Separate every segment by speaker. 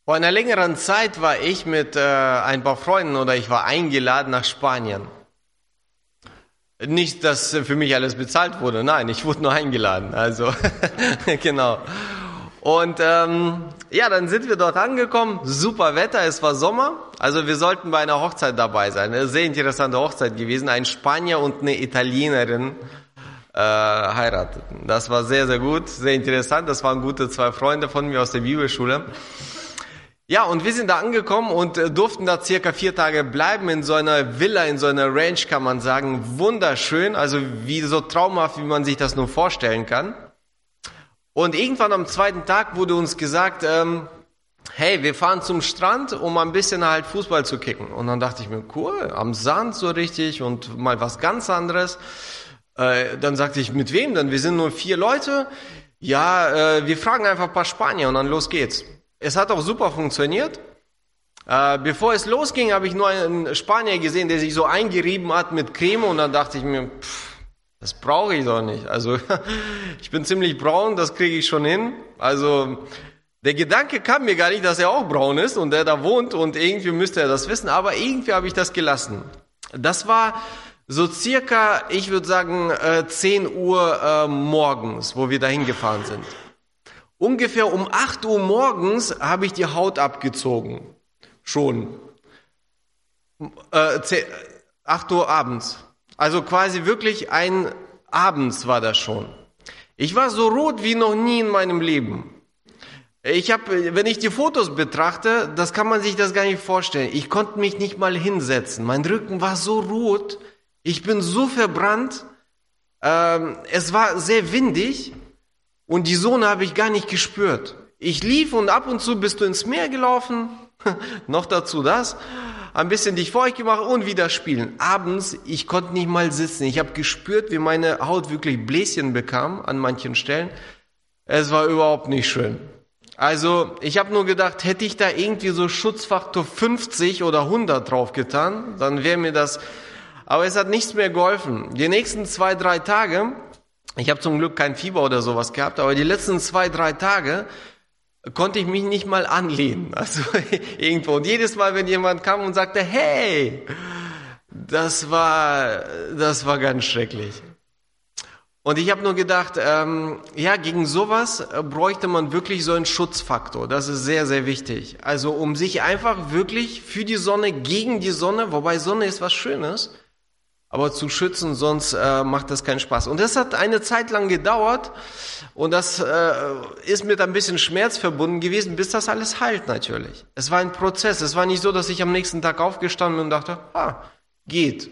Speaker 1: Vor einer längeren Zeit war ich mit ein paar Freunden oder ich war eingeladen nach Spanien. Nicht, dass für mich alles bezahlt wurde, nein, ich wurde nur eingeladen, also genau. Und ja, dann sind wir dort angekommen, super Wetter, es war Sommer, also wir sollten bei einer Hochzeit dabei sein. Eine sehr interessante Hochzeit gewesen, ein Spanier und eine Italienerin heirateten. Das war sehr, sehr gut, sehr interessant, das waren gute zwei Freunde von mir aus der Bibelschule. Ja, und wir sind da angekommen und durften da circa 4 Tage bleiben in so einer Villa, in so einer Ranch, kann man sagen. Wunderschön, also wie so traumhaft, wie man sich das nur vorstellen kann. Und irgendwann am 2. Tag wurde uns gesagt, hey, wir fahren zum Strand, um ein bisschen halt Fußball zu kicken. Und dann dachte ich mir, cool, am Sand so richtig und mal was ganz anderes. Dann sagte ich, mit wem denn? Wir sind nur 4 Leute. Ja, wir fragen einfach ein paar Spanier und dann los geht's. Es hat auch super funktioniert. Bevor es losging, habe ich nur einen Spanier gesehen, der sich so eingerieben hat mit Creme und dann dachte ich mir, das brauche ich doch nicht. Also ich bin ziemlich braun, das kriege ich schon hin. Also der Gedanke kam mir gar nicht, dass er auch braun ist und der da wohnt und irgendwie müsste er das wissen, aber irgendwie habe ich das gelassen. Das war so circa, ich würde sagen, 10 Uhr morgens, wo wir da hingefahren sind. Ungefähr um 8 Uhr morgens habe ich die Haut abgezogen. Schon. 8 Uhr abends. Also quasi wirklich abends war das schon. Ich war so rot wie noch nie in meinem Leben. Wenn ich die Fotos betrachte, das kann man sich das gar nicht vorstellen. Ich konnte mich nicht mal hinsetzen. Mein Rücken war so rot. Ich bin so verbrannt. Es war sehr windig. Und die Sonne habe ich gar nicht gespürt. Ich lief und ab und zu bist du ins Meer gelaufen, noch dazu das, ein bisschen dich feucht gemacht und wieder spielen. Abends, ich konnte nicht mal sitzen. Ich habe gespürt, wie meine Haut wirklich Bläschen bekam an manchen Stellen. Es war überhaupt nicht schön. Also ich habe nur gedacht, hätte ich da irgendwie so Schutzfaktor 50 oder 100 drauf getan, dann wäre mir das... Aber es hat nichts mehr geholfen. Die nächsten 2, 3 Tage... Ich habe zum Glück kein Fieber oder sowas gehabt, aber die letzten 2, 3 Tage konnte ich mich nicht mal anlehnen. Also irgendwo. Und jedes Mal, wenn jemand kam und sagte, hey, das war ganz schrecklich. Und ich habe nur gedacht, ja, gegen sowas bräuchte man wirklich so einen Schutzfaktor. Das ist sehr, sehr wichtig. Also um sich einfach wirklich für die Sonne, gegen die Sonne, wobei Sonne ist was Schönes, aber zu schützen, sonst macht das keinen Spaß. Und das hat eine Zeit lang gedauert und das ist mit ein bisschen Schmerz verbunden gewesen, bis das alles heilt natürlich. Es war ein Prozess. Es war nicht so, dass ich am nächsten Tag aufgestanden bin und dachte, geht.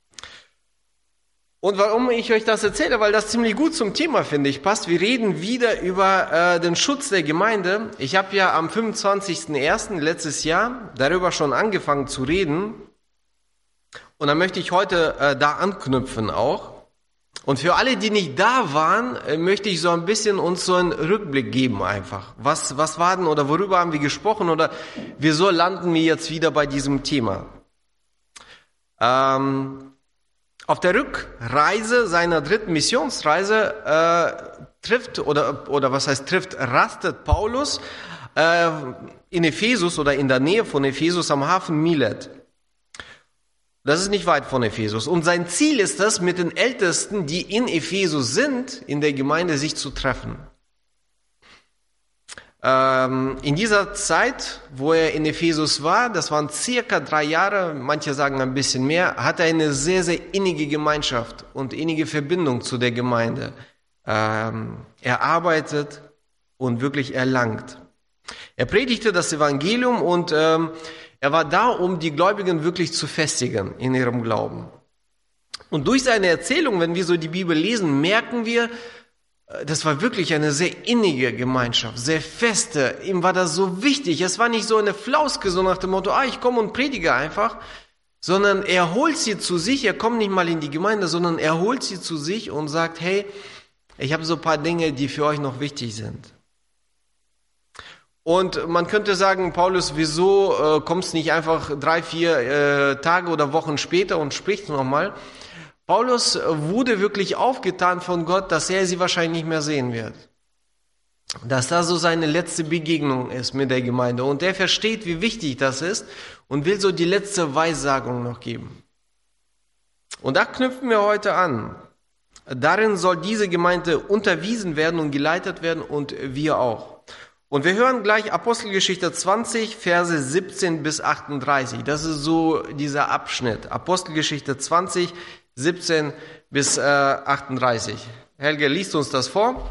Speaker 1: Und warum ich euch das erzähle, weil das ziemlich gut zum Thema, finde ich, passt. Wir reden wieder über den Schutz der Gemeinde. Ich habe ja am 25.01. letztes Jahr darüber schon angefangen zu reden. Und dann möchte ich heute da anknüpfen auch. Und für alle, die nicht da waren, möchte ich so ein bisschen uns so einen Rückblick geben einfach. Was war denn oder worüber haben wir gesprochen oder wieso landen wir jetzt wieder bei diesem Thema? Auf der Rückreise seiner 3. Missionsreise rastet Paulus in Ephesus oder in der Nähe von Ephesus am Hafen Milet. Das ist nicht weit von Ephesus. Und sein Ziel ist es, mit den Ältesten, die in Ephesus sind, in der Gemeinde sich zu treffen. In dieser Zeit, wo er in Ephesus war, das waren circa 3 Jahre, manche sagen ein bisschen mehr, hat er eine sehr, sehr innige Gemeinschaft und innige Verbindung zu der Gemeinde erarbeitet und wirklich erlangt. Er predigte das Evangelium und er war da, um die Gläubigen wirklich zu festigen in ihrem Glauben. Und durch seine Erzählung, wenn wir so die Bibel lesen, merken wir, das war wirklich eine sehr innige Gemeinschaft, sehr feste. Ihm war das so wichtig. Es war nicht so eine Flauske, so nach dem Motto, ich komme und predige einfach, sondern er holt sie zu sich. Er kommt nicht mal in die Gemeinde, sondern er holt sie zu sich und sagt, hey, ich habe so ein paar Dinge, die für euch noch wichtig sind. Und man könnte sagen, Paulus, wieso kommst du nicht einfach 3, 4 Tage oder Wochen später und sprichst nochmal? Paulus wurde wirklich aufgetan von Gott, dass er sie wahrscheinlich nicht mehr sehen wird. dass da so seine letzte Begegnung ist mit der Gemeinde. Und der versteht, wie wichtig das ist und will so die letzte Weissagung noch geben. Und da knüpfen wir heute an. Darin soll diese Gemeinde unterwiesen werden und geleitet werden und wir auch. Und wir hören gleich Apostelgeschichte 20, Verse 17 bis 38. Das ist so dieser Abschnitt. Apostelgeschichte 20, 17 bis 38. Helge, liest uns das vor.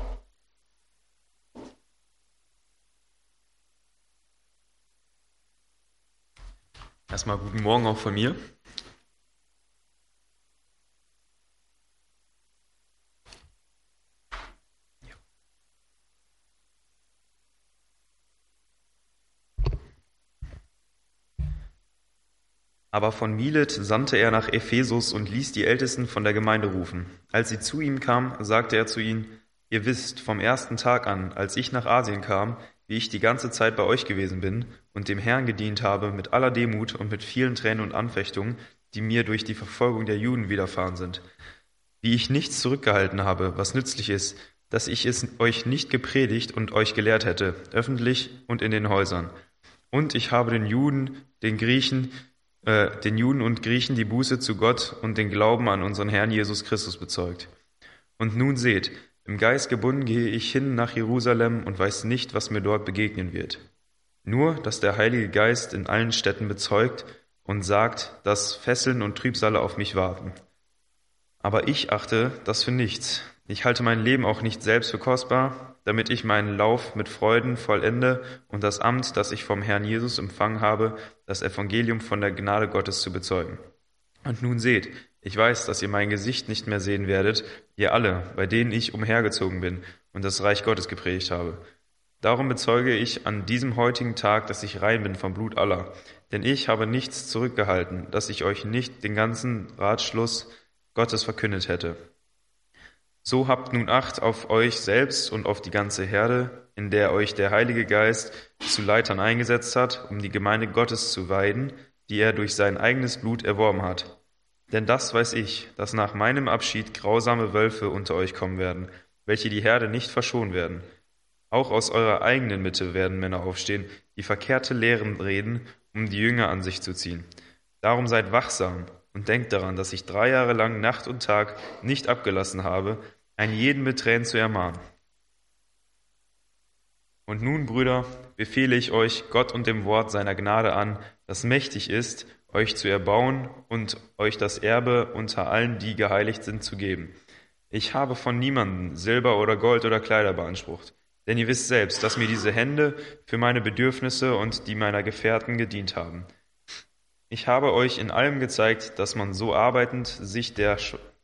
Speaker 2: Erstmal guten Morgen auch von mir. Aber von Milet sandte er nach Ephesus und ließ die Ältesten von der Gemeinde rufen. Als sie zu ihm kamen, sagte er zu ihnen: Ihr wisst vom ersten Tag an, als ich nach Asien kam, wie ich die ganze Zeit bei euch gewesen bin und dem Herrn gedient habe mit aller Demut und mit vielen Tränen und Anfechtungen, die mir durch die Verfolgung der Juden widerfahren sind. Wie ich nichts zurückgehalten habe, was nützlich ist, dass ich es euch nicht gepredigt und euch gelehrt hätte, öffentlich und in den Häusern. Und ich habe den Juden und Griechen die Buße zu Gott und den Glauben an unseren Herrn Jesus Christus bezeugt. Und nun seht, im Geist gebunden gehe ich hin nach Jerusalem und weiß nicht, was mir dort begegnen wird. Nur, dass der Heilige Geist in allen Städten bezeugt und sagt, dass Fesseln und Trübsale auf mich warten. Aber ich achte das für nichts. Ich halte mein Leben auch nicht selbst für kostbar, damit ich meinen Lauf mit Freuden vollende und das Amt, das ich vom Herrn Jesus empfangen habe, das Evangelium von der Gnade Gottes zu bezeugen. Und nun seht, ich weiß, dass ihr mein Gesicht nicht mehr sehen werdet, ihr alle, bei denen ich umhergezogen bin und das Reich Gottes gepredigt habe. Darum bezeuge ich an diesem heutigen Tag, dass ich rein bin vom Blut aller. Denn ich habe nichts zurückgehalten, dass ich euch nicht den ganzen Ratschluss Gottes verkündet hätte. So habt nun Acht auf euch selbst und auf die ganze Herde, in der euch der Heilige Geist zu Leitern eingesetzt hat, um die Gemeinde Gottes zu weiden, die er durch sein eigenes Blut erworben hat. Denn das weiß ich, dass nach meinem Abschied grausame Wölfe unter euch kommen werden, welche die Herde nicht verschonen werden. Auch aus eurer eigenen Mitte werden Männer aufstehen, die verkehrte Lehren reden, um die Jünger an sich zu ziehen. Darum seid wachsam und denkt daran, dass ich 3 Jahre lang Nacht und Tag nicht abgelassen habe, einen jeden mit Tränen zu ermahnen. Und nun, Brüder, befehle ich euch Gott und dem Wort seiner Gnade an, das mächtig ist, euch zu erbauen und euch das Erbe unter allen, die geheiligt sind, zu geben. Ich habe von niemandem Silber oder Gold oder Kleider beansprucht, denn ihr wisst selbst, dass mir diese Hände für meine Bedürfnisse und die meiner Gefährten gedient haben. Ich habe euch in allem gezeigt, dass man so arbeitend sich der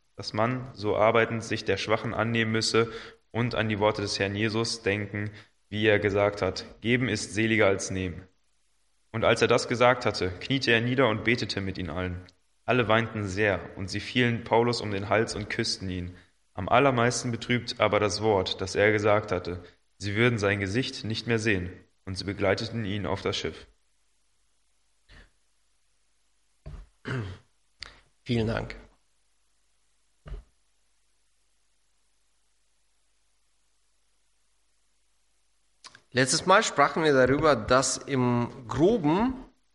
Speaker 2: Schwachen annehmen müsse und an die Worte des Herrn Jesus denken, wie er gesagt hat: Geben ist seliger als nehmen. Und als er das gesagt hatte, kniete er nieder und betete mit ihnen allen. Alle weinten sehr, und sie fielen Paulus um den Hals und küssten ihn. Am allermeisten betrübt aber das Wort, das er gesagt hatte. Sie würden sein Gesicht nicht mehr sehen, und sie begleiteten ihn auf das Schiff.
Speaker 1: Vielen Dank. Letztes Mal sprachen wir darüber, dass im Groben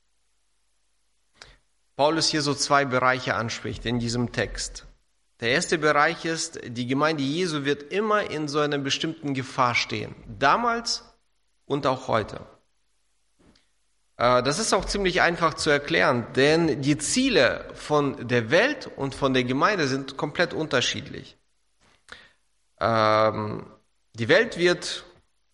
Speaker 1: Paulus hier so 2 Bereiche anspricht in diesem Text. Der erste Bereich ist, die Gemeinde Jesu wird immer in so einer bestimmten Gefahr stehen. Damals und auch heute. Das ist auch ziemlich einfach zu erklären, denn die Ziele von der Welt und von der Gemeinde sind komplett unterschiedlich. Die Welt wird,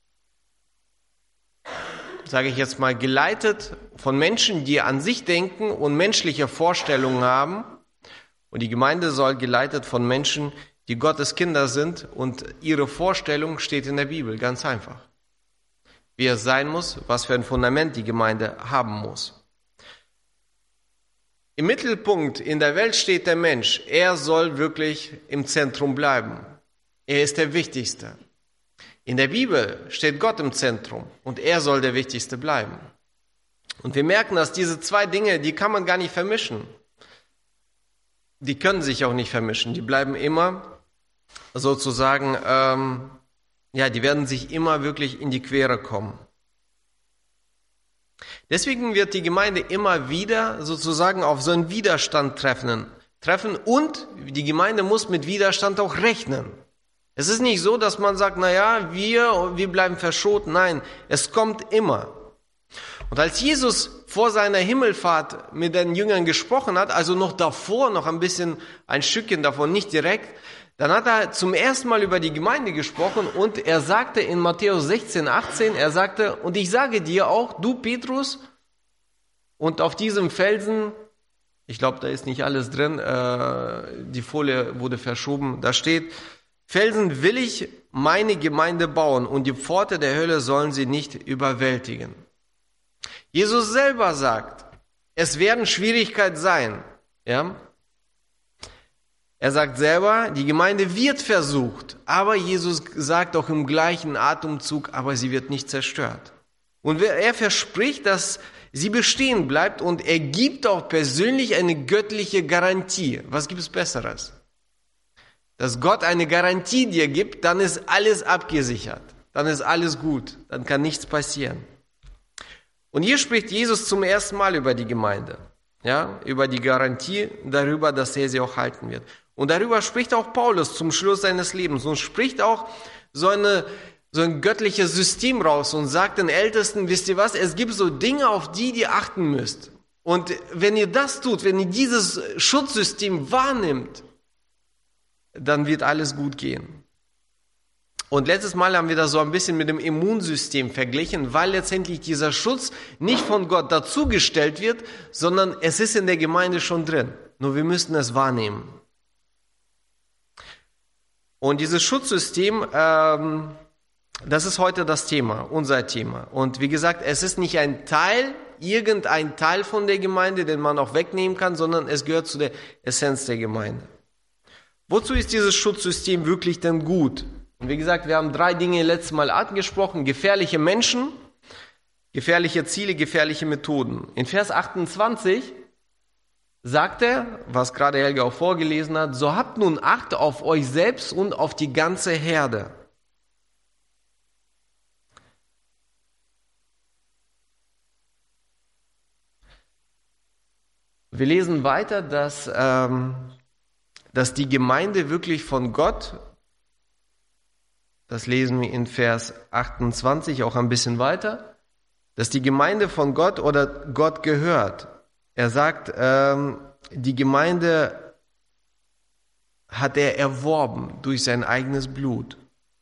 Speaker 1: sage ich jetzt mal, geleitet von Menschen, die an sich denken und menschliche Vorstellungen haben. Und die Gemeinde soll geleitet von Menschen, die Gottes Kinder sind, und ihre Vorstellung steht in der Bibel, ganz einfach. Wie es sein muss, was für ein Fundament die Gemeinde haben muss. Im Mittelpunkt in der Welt steht der Mensch. Er soll wirklich im Zentrum bleiben. Er ist der Wichtigste. In der Bibel steht Gott im Zentrum und er soll der Wichtigste bleiben. Und wir merken, dass diese 2 Dinge, die kann man gar nicht vermischen. Die können sich auch nicht vermischen. Die bleiben immer sozusagen die werden sich immer wirklich in die Quere kommen. Deswegen wird die Gemeinde immer wieder sozusagen auf so einen Widerstand treffen und die Gemeinde muss mit Widerstand auch rechnen. Es ist nicht so, dass man sagt, wir bleiben verschont. Nein, es kommt immer. Und als Jesus vor seiner Himmelfahrt mit den Jüngern gesprochen hat, also noch davor, noch ein Stückchen davon, nicht direkt, dann hat er zum ersten Mal über die Gemeinde gesprochen und er sagte in Matthäus 16, 18, er sagte, und ich sage dir auch, du Petrus, und auf diesem Felsen, ich glaube, da ist nicht alles drin, die Folie wurde verschoben, da steht, Felsen will ich meine Gemeinde bauen und die Pforte der Hölle sollen sie nicht überwältigen. Jesus selber sagt, es werden Schwierigkeiten sein. Ja? Er sagt selber, die Gemeinde wird versucht, aber Jesus sagt auch im gleichen Atemzug, aber sie wird nicht zerstört. Und er verspricht, dass sie bestehen bleibt und er gibt auch persönlich eine göttliche Garantie. Was gibt es Besseres? Dass Gott eine Garantie dir gibt, dann ist alles abgesichert. Dann ist alles gut. Dann kann nichts passieren. Und hier spricht Jesus zum ersten Mal über die Gemeinde. Ja, über die Garantie, darüber, dass er sie auch halten wird. Und darüber spricht auch Paulus zum Schluss seines Lebens und spricht auch so ein göttliches System raus und sagt den Ältesten, wisst ihr was, es gibt so Dinge, auf die ihr achten müsst. Und wenn ihr das tut, wenn ihr dieses Schutzsystem wahrnimmt, dann wird alles gut gehen. Und letztes Mal haben wir das so ein bisschen mit dem Immunsystem verglichen, weil letztendlich dieser Schutz nicht von Gott dazugestellt wird, sondern es ist in der Gemeinde schon drin. Nur wir müssen es wahrnehmen. Und dieses Schutzsystem, das ist heute das Thema, unser Thema. Und wie gesagt, es ist nicht irgendein Teil von der Gemeinde, den man auch wegnehmen kann, sondern es gehört zu der Essenz der Gemeinde. Wozu ist dieses Schutzsystem wirklich denn gut? Und wie gesagt, wir haben 3 Dinge letztes Mal angesprochen. Gefährliche Menschen, gefährliche Ziele, gefährliche Methoden. In Vers 28 sagt er, was gerade Helga auch vorgelesen hat, so habt nun Acht auf euch selbst und auf die ganze Herde. Wir lesen weiter, dass die Gemeinde wirklich von Gott, das lesen wir in Vers 28 auch ein bisschen weiter, dass die Gemeinde von Gott oder Gott gehört. Er sagt, die Gemeinde hat er erworben durch sein eigenes Blut.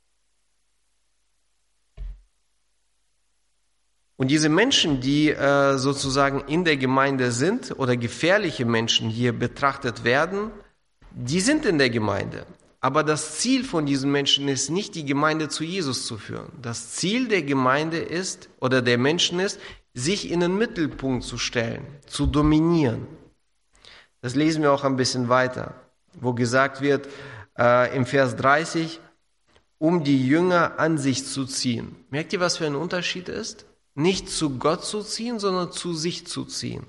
Speaker 1: Und diese Menschen, die sozusagen in der Gemeinde sind oder gefährliche Menschen hier betrachtet werden, die sind in der Gemeinde. Aber das Ziel von diesen Menschen ist nicht, die Gemeinde zu Jesus zu führen. Das Ziel der Gemeinde ist, oder der Menschen ist, sich in den Mittelpunkt zu stellen, zu dominieren. Das lesen wir auch ein bisschen weiter, wo gesagt wird, im Vers 30, um die Jünger an sich zu ziehen. Merkt ihr, was für ein Unterschied ist? Nicht zu Gott zu ziehen, sondern zu sich zu ziehen.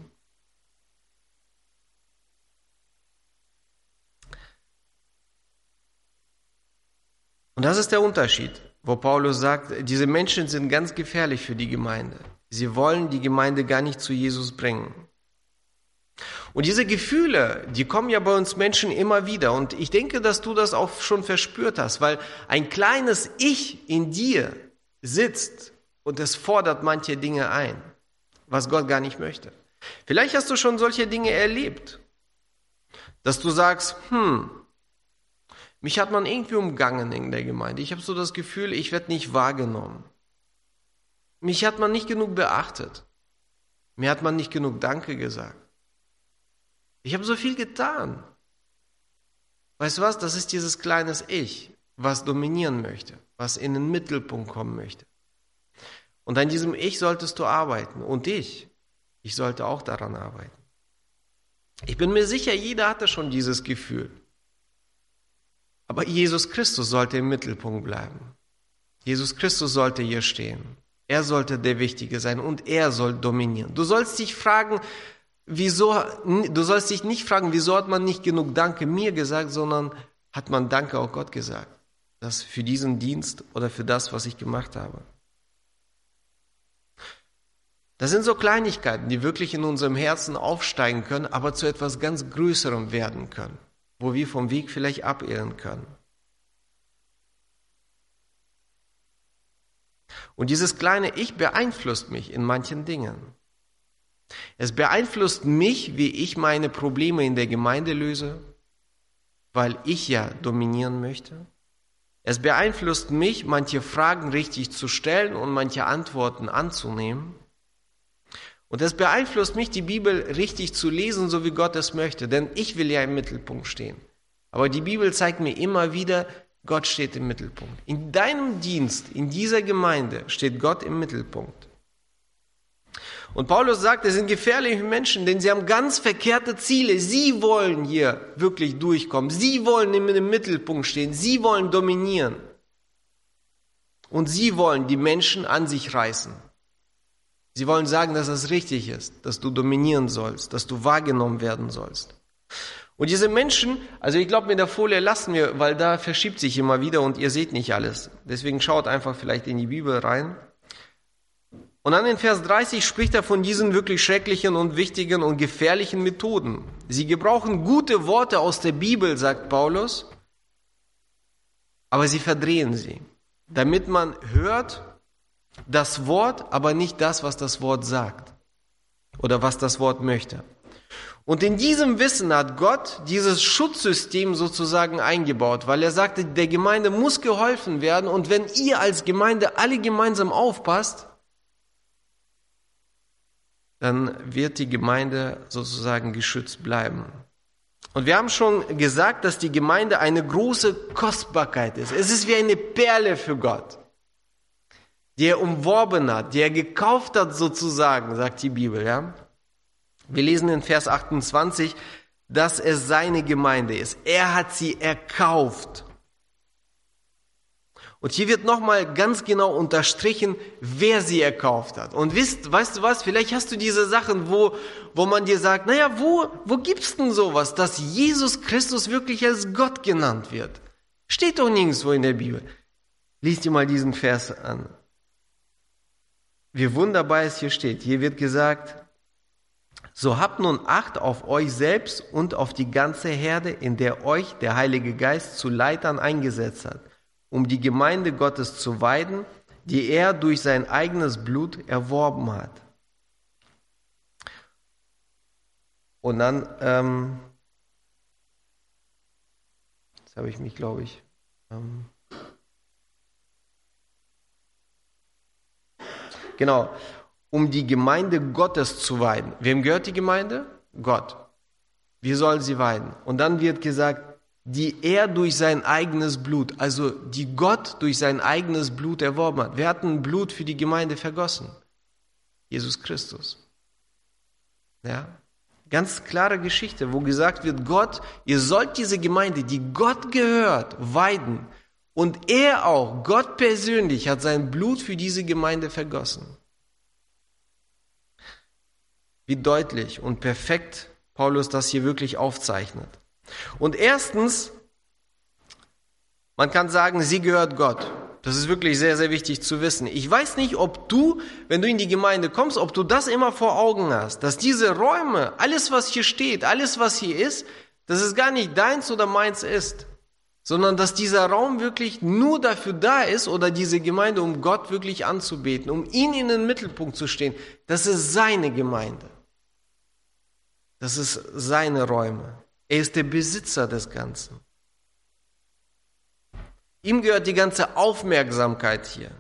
Speaker 1: Und das ist der Unterschied, wo Paulus sagt, diese Menschen sind ganz gefährlich für die Gemeinde. Sie wollen die Gemeinde gar nicht zu Jesus bringen. Und diese Gefühle, die kommen ja bei uns Menschen immer wieder. Und ich denke, dass du das auch schon verspürt hast, weil ein kleines Ich in dir sitzt und es fordert manche Dinge ein, was Gott gar nicht möchte. Vielleicht hast du schon solche Dinge erlebt, dass du sagst, mich hat man irgendwie umgangen in der Gemeinde. Ich habe so das Gefühl, ich werde nicht wahrgenommen. Mich hat man nicht genug beachtet. Mir hat man nicht genug Danke gesagt. Ich habe so viel getan. Weißt du was? Das ist dieses kleines Ich, was dominieren möchte, was in den Mittelpunkt kommen möchte. Und an diesem Ich solltest du arbeiten. Und ich sollte auch daran arbeiten. Ich bin mir sicher, jeder hatte schon dieses Gefühl. Aber Jesus Christus sollte im Mittelpunkt bleiben. Jesus Christus sollte hier stehen. Er sollte der Wichtige sein und er soll dominieren. Du sollst dich nicht fragen, wieso hat man nicht genug Danke mir gesagt, sondern hat man Danke auch Gott gesagt. Das für diesen Dienst oder für das, was ich gemacht habe. Das sind so Kleinigkeiten, die wirklich in unserem Herzen aufsteigen können, aber zu etwas ganz Größerem werden können, wo wir vom Weg vielleicht abirren können. Und dieses kleine Ich beeinflusst mich in manchen Dingen. Es beeinflusst mich, wie ich meine Probleme in der Gemeinde löse, weil ich ja dominieren möchte. Es beeinflusst mich, manche Fragen richtig zu stellen und manche Antworten anzunehmen. Und es beeinflusst mich, die Bibel richtig zu lesen, so wie Gott es möchte. Denn ich will ja im Mittelpunkt stehen. Aber die Bibel zeigt mir immer wieder, Gott steht im Mittelpunkt. In deinem Dienst, in dieser Gemeinde steht Gott im Mittelpunkt. Und Paulus sagt, es sind gefährliche Menschen, denn sie haben ganz verkehrte Ziele. Sie wollen hier wirklich durchkommen. Sie wollen im Mittelpunkt stehen. Sie wollen dominieren. Und sie wollen die Menschen an sich reißen. Sie wollen sagen, dass es richtig ist, dass du dominieren sollst, dass du wahrgenommen werden sollst. Und diese Menschen, also ich glaube, mit der Folie lassen wir, weil da verschiebt sich immer wieder und ihr seht nicht alles. Deswegen schaut einfach vielleicht in die Bibel rein. Und dann in Vers 30 spricht er von diesen wirklich schrecklichen und wichtigen und gefährlichen Methoden. Sie gebrauchen gute Worte aus der Bibel, sagt Paulus, aber sie verdrehen sie, damit man hört das Wort, aber nicht das, was das Wort sagt oder was das Wort möchte. Und in diesem Wissen hat Gott dieses Schutzsystem sozusagen eingebaut, weil er sagte, der Gemeinde muss geholfen werden und wenn ihr als Gemeinde alle gemeinsam aufpasst, dann wird die Gemeinde sozusagen geschützt bleiben. Und wir haben schon gesagt, dass die Gemeinde eine große Kostbarkeit ist. Es ist wie eine Perle für Gott, die er umworben hat, die er gekauft hat sozusagen, sagt die Bibel. Ja? Wir lesen in Vers 28, dass es seine Gemeinde ist. Er hat sie erkauft. Und hier wird nochmal ganz genau unterstrichen, wer sie erkauft hat. Und weißt du was, vielleicht hast du diese Sachen, wo man dir sagt, naja, wo gibt's denn sowas, dass Jesus Christus wirklich als Gott genannt wird? Steht doch nirgendwo in der Bibel. Lies dir mal diesen Vers an. Wie wunderbar es hier steht. Hier wird gesagt, so habt nun Acht auf euch selbst und auf die ganze Herde, in der euch der Heilige Geist zu Leitern eingesetzt hat, um die Gemeinde Gottes zu weiden, die er durch sein eigenes Blut erworben hat. Und dann, jetzt habe ich mich, glaube ich, genau, um die Gemeinde Gottes zu weiden. Wem gehört die Gemeinde? Gott. Wir sollen sie weiden. Und dann wird gesagt, die er durch sein eigenes Blut, also die Gott durch sein eigenes Blut erworben hat. Wer hat ein Blut für die Gemeinde vergossen? Jesus Christus. Ja, ganz klare Geschichte, wo gesagt wird, Gott, ihr sollt diese Gemeinde, die Gott gehört, weiden. Und er auch, Gott persönlich, hat sein Blut für diese Gemeinde vergossen. Wie deutlich und perfekt Paulus das hier wirklich aufzeichnet. Und erstens, man kann sagen, sie gehört Gott. Das ist wirklich sehr, sehr wichtig zu wissen. Ich weiß nicht, ob du, wenn du in die Gemeinde kommst, ob du das immer vor Augen hast, dass diese Räume, alles was hier steht, alles was hier ist, dass es gar nicht deins oder meins ist, sondern dass dieser Raum wirklich nur dafür da ist oder diese Gemeinde, um Gott wirklich anzubeten, um ihn in den Mittelpunkt zu stehen. Das ist seine Gemeinde. Das ist seine Räume. Er ist der Besitzer des Ganzen. Ihm gehört die ganze Aufmerksamkeit hier.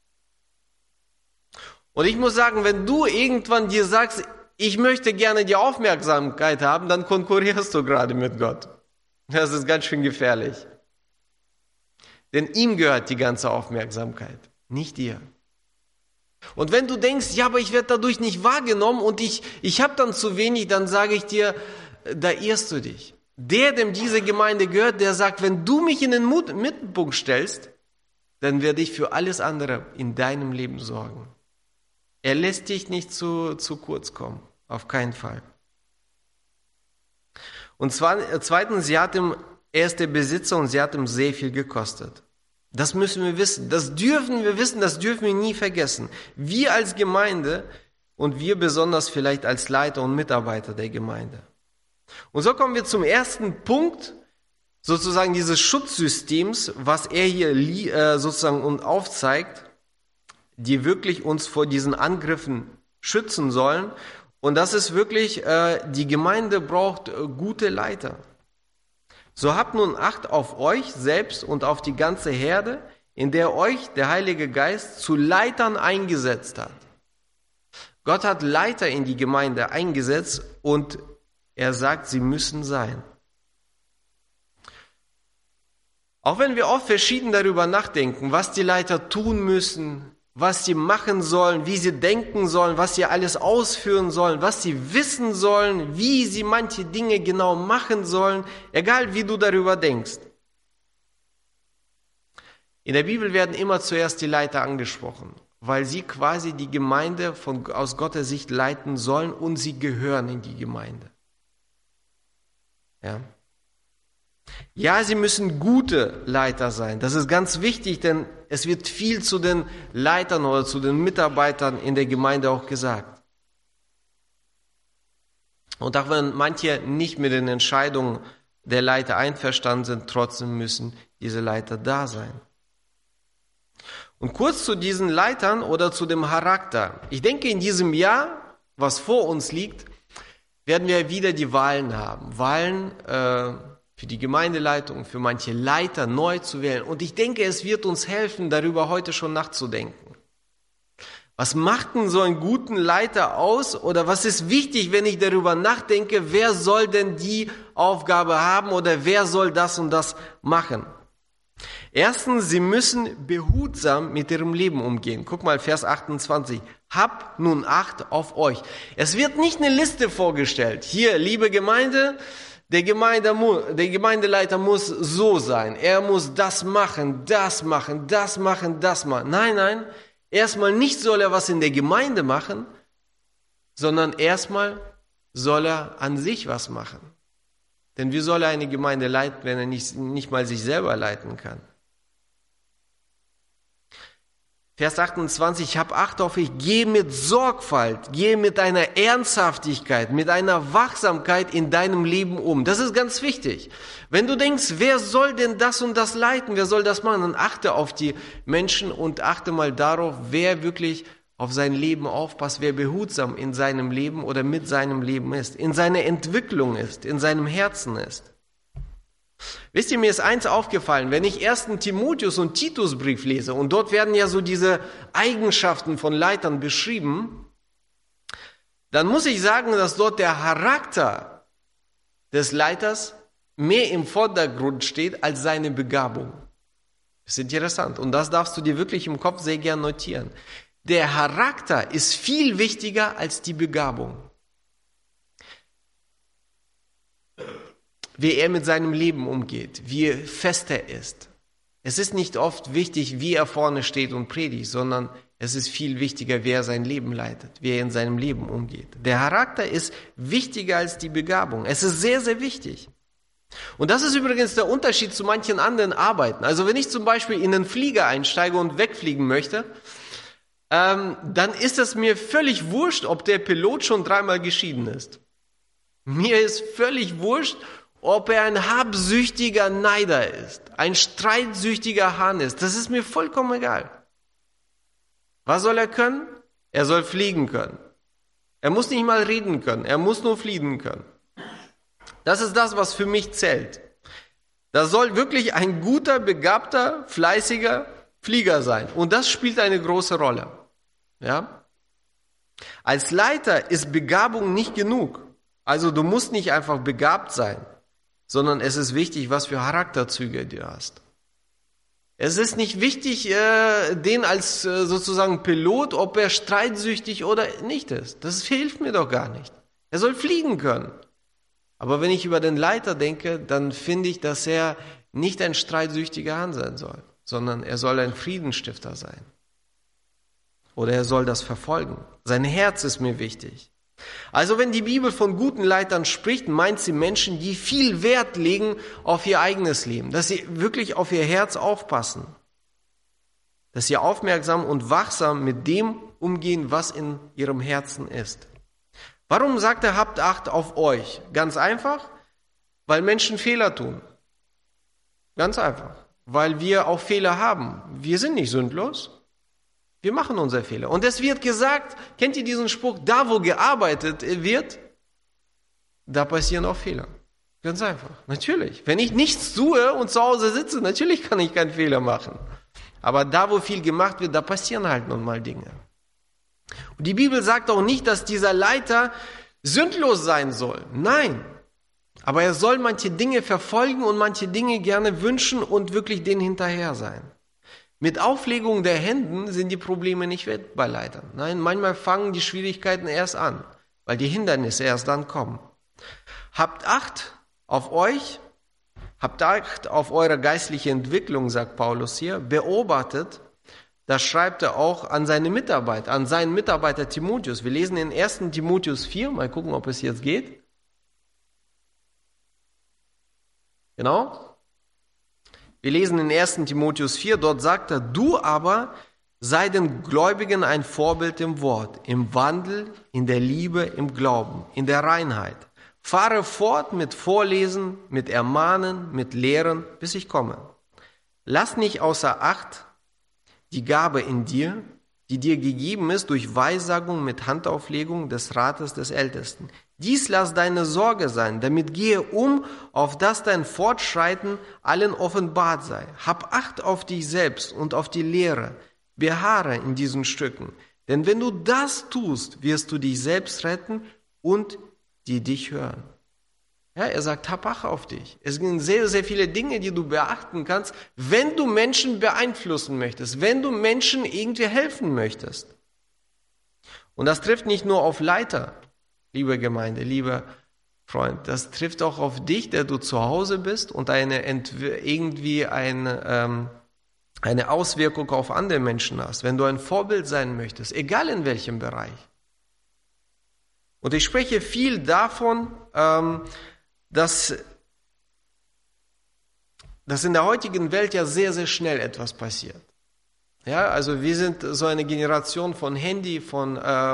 Speaker 1: Und ich muss sagen, wenn du irgendwann dir sagst, ich möchte gerne die Aufmerksamkeit haben, dann konkurrierst du gerade mit Gott. Das ist ganz schön gefährlich. Denn ihm gehört die ganze Aufmerksamkeit, nicht dir. Und wenn du denkst, ja, aber ich werde dadurch nicht wahrgenommen und ich habe dann zu wenig, dann sage ich dir, da irrst du dich. Der, dem diese Gemeinde gehört, der sagt, wenn du mich in den Mittelpunkt stellst, dann werde ich für alles andere in deinem Leben sorgen. Er lässt dich nicht zu kurz kommen, auf keinen Fall. Und zwar, zweitens, er ist der Besitzer und sie hat ihm sehr viel gekostet. Das müssen wir wissen. Das dürfen wir wissen, das dürfen wir nie vergessen. Wir als Gemeinde und wir besonders vielleicht als Leiter und Mitarbeiter der Gemeinde. Und so kommen wir zum ersten Punkt, sozusagen dieses Schutzsystems, was er hier sozusagen uns aufzeigt, die wirklich uns vor diesen Angriffen schützen sollen. Und das ist wirklich, die Gemeinde braucht gute Leiter. So habt nun Acht auf euch selbst und auf die ganze Herde, in der euch der Heilige Geist zu Leitern eingesetzt hat. Gott hat Leiter in die Gemeinde eingesetzt und er sagt, sie müssen sein. Auch wenn wir oft verschieden darüber nachdenken, was die Leiter tun müssen, was sie machen sollen, wie sie denken sollen, was sie alles ausführen sollen, was sie wissen sollen, wie sie manche Dinge genau machen sollen, egal wie du darüber denkst. In der Bibel werden immer zuerst die Leiter angesprochen, weil sie quasi die Gemeinde aus Gottes Sicht leiten sollen und sie gehören in die Gemeinde. Ja, sie müssen gute Leiter sein. Das ist ganz wichtig, denn es wird viel zu den Leitern oder zu den Mitarbeitern in der Gemeinde auch gesagt. Und auch wenn manche nicht mit den Entscheidungen der Leiter einverstanden sind, trotzdem müssen diese Leiter da sein. Und kurz zu diesen Leitern oder zu dem Charakter. Ich denke, in diesem Jahr, was vor uns liegt, werden wir wieder die Wahlen haben. Wahlen für die Gemeindeleitung, für manche Leiter neu zu wählen. Und ich denke, es wird uns helfen, darüber heute schon nachzudenken. Was macht denn so einen guten Leiter aus? Oder was ist wichtig, wenn ich darüber nachdenke, wer soll denn die Aufgabe haben oder wer soll das und das machen? Erstens, sie müssen behutsam mit ihrem Leben umgehen. Guck mal, Vers 28. Habt nun Acht auf euch. Es wird nicht eine Liste vorgestellt. Hier, liebe Gemeinde, der Gemeindeleiter muss so sein. Er muss das machen, das machen, das machen, das machen. Nein. Erstmal nicht soll er was in der Gemeinde machen, sondern erstmal soll er an sich was machen. Denn wie soll er eine Gemeinde leiten, wenn er nicht mal sich selber leiten kann? Vers 28, hab Acht auf euch, geh mit Sorgfalt, geh mit einer Ernsthaftigkeit, mit einer Wachsamkeit in deinem Leben um. Das ist ganz wichtig. Wenn du denkst, wer soll denn das und das leiten, wer soll das machen, dann achte auf die Menschen und achte mal darauf, wer wirklich auf sein Leben aufpasst, wer behutsam in seinem Leben oder mit seinem Leben ist, in seiner Entwicklung ist, in seinem Herzen ist. Wisst ihr, mir ist eins aufgefallen, wenn ich 1. Timotheus und Titusbrief lese und dort werden ja so diese Eigenschaften von Leitern beschrieben, dann muss ich sagen, dass dort der Charakter des Leiters mehr im Vordergrund steht als seine Begabung. Das ist interessant und das darfst du dir wirklich im Kopf sehr gern notieren. Der Charakter ist viel wichtiger als die Begabung. Wie er mit seinem Leben umgeht, wie fest er ist. Es ist nicht oft wichtig, wie er vorne steht und predigt, sondern es ist viel wichtiger, wer sein Leben leitet, wie er in seinem Leben umgeht. Der Charakter ist wichtiger als die Begabung. Es ist sehr, sehr wichtig. Und das ist übrigens der Unterschied zu manchen anderen Arbeiten. Also wenn ich zum Beispiel in einen Flieger einsteige und wegfliegen möchte, dann ist es mir völlig wurscht, ob der Pilot schon 3-mal geschieden ist. Mir ist völlig wurscht, ob er ein habsüchtiger Neider ist, ein streitsüchtiger Hahn ist. Das ist mir vollkommen egal. Was soll er können? Er soll fliegen können. Er muss nicht mal reden können, er muss nur fliegen können. Das ist das, was für mich zählt. Das soll wirklich ein guter, begabter, fleißiger Flieger sein. Und das spielt eine große Rolle. Ja? Als Leiter ist Begabung nicht genug. Also du musst nicht einfach begabt sein, sondern es ist wichtig, was für Charakterzüge du hast. Es ist nicht wichtig, den als sozusagen Pilot, ob er streitsüchtig oder nicht ist. Das hilft mir doch gar nicht. Er soll fliegen können. Aber wenn ich über den Leiter denke, dann finde ich, dass er nicht ein streitsüchtiger Hahn sein soll, sondern er soll ein Friedensstifter sein. Oder er soll das verfolgen. Sein Herz ist mir wichtig. Also wenn die Bibel von guten Leitern spricht, meint sie Menschen, die viel Wert legen auf ihr eigenes Leben, dass sie wirklich auf ihr Herz aufpassen. dass sie aufmerksam und wachsam mit dem umgehen, was in ihrem Herzen ist. Warum sagt er, habt Acht auf euch? Ganz einfach, weil Menschen Fehler tun. Ganz einfach. Weil wir auch Fehler haben. Wir sind nicht sündlos. Wir machen unsere Fehler. Und es wird gesagt, kennt ihr diesen Spruch, da wo gearbeitet wird, da passieren auch Fehler. Ganz einfach. Natürlich. Wenn ich nichts tue und zu Hause sitze, natürlich kann ich keinen Fehler machen. Aber da, wo viel gemacht wird, da passieren halt nun mal Dinge. Und die Bibel sagt auch nicht, dass dieser Leiter sündlos sein soll. Nein. Aber er soll manche Dinge verfolgen und manche Dinge gerne wünschen und wirklich denen hinterher sein. Mit Auflegung der Händen sind die Probleme nicht weg bei Leitern. Nein, manchmal fangen die Schwierigkeiten erst an, weil die Hindernisse erst dann kommen. Habt Acht auf euch, habt Acht auf eure geistliche Entwicklung, sagt Paulus hier. Beobachtet, das schreibt er auch an seine Mitarbeiter, an seinen Mitarbeiter Timotheus. Wir lesen in 1. Timotheus 4, mal gucken, ob es jetzt geht. Genau. Wir lesen in 1. Timotheus 4, dort sagt er, du aber sei den Gläubigen ein Vorbild im Wort, im Wandel, in der Liebe, im Glauben, in der Reinheit. Fahre fort mit Vorlesen, mit Ermahnen, mit Lehren, bis ich komme. Lass nicht außer Acht die Gabe in dir, die dir gegeben ist durch Weissagung mit Handauflegung des Rates des Ältesten. Dies lass deine Sorge sein, damit gehe um, auf dass dein Fortschreiten allen offenbart sei. Hab Acht auf dich selbst und auf die Lehre, beharre in diesen Stücken. Denn wenn du das tust, wirst du dich selbst retten und die dich hören. Ja, er sagt, hab Acht auf dich. Es sind sehr, sehr viele Dinge, die du beachten kannst, wenn du Menschen beeinflussen möchtest, wenn du Menschen irgendwie helfen möchtest. Und das trifft nicht nur auf Leiter, liebe Gemeinde, lieber Freund, das trifft auch auf dich, der du zu Hause bist und eine Auswirkung auf andere Menschen hast, wenn du ein Vorbild sein möchtest, egal in welchem Bereich. Und ich spreche viel davon, dass in der heutigen Welt ja sehr, sehr schnell etwas passiert. Ja, also wir sind so eine Generation von Handy, von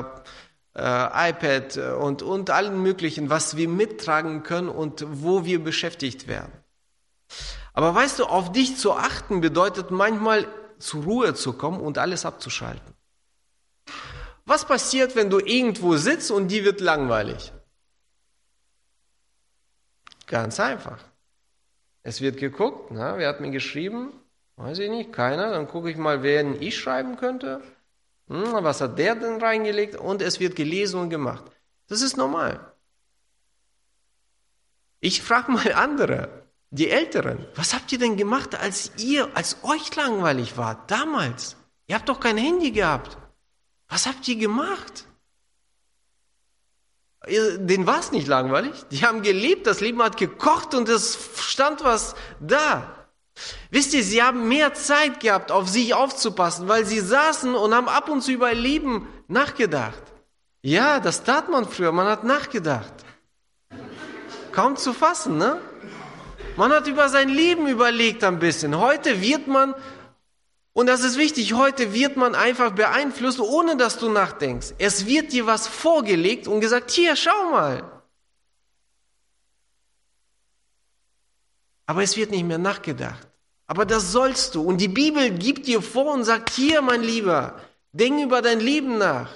Speaker 1: iPad und allen möglichen, was wir mittragen können und wo wir beschäftigt werden. Aber weißt du, auf dich zu achten bedeutet manchmal zur Ruhe zu kommen und alles abzuschalten. Was passiert, wenn du irgendwo sitzt und dir wird langweilig? Ganz einfach. Es wird geguckt, wer hat mir geschrieben? Weiß ich nicht, keiner. Dann gucke ich mal, wer ich schreiben könnte. Was hat der denn reingelegt? Und es wird gelesen und gemacht. Das ist normal. Ich frage mal andere, die Älteren. Was habt ihr denn gemacht, als euch langweilig war? Damals. Ihr habt doch kein Handy gehabt. Was habt ihr gemacht? Denen war es nicht langweilig. Die haben gelebt, das Leben hat gekocht und es stand was da. Wisst ihr, sie haben mehr Zeit gehabt, auf sich aufzupassen, weil sie saßen und haben ab und zu über ihr Leben nachgedacht. Ja, das tat man früher, man hat nachgedacht. Kaum zu fassen, ne? Man hat über sein Leben überlegt ein bisschen. Heute wird man, und das ist wichtig, heute wird man einfach beeinflusst, ohne dass du nachdenkst. Es wird dir was vorgelegt und gesagt, hier, schau mal. Aber es wird nicht mehr nachgedacht. Aber das sollst du. Und die Bibel gibt dir vor und sagt, hier, mein Lieber, denk über dein Leben nach.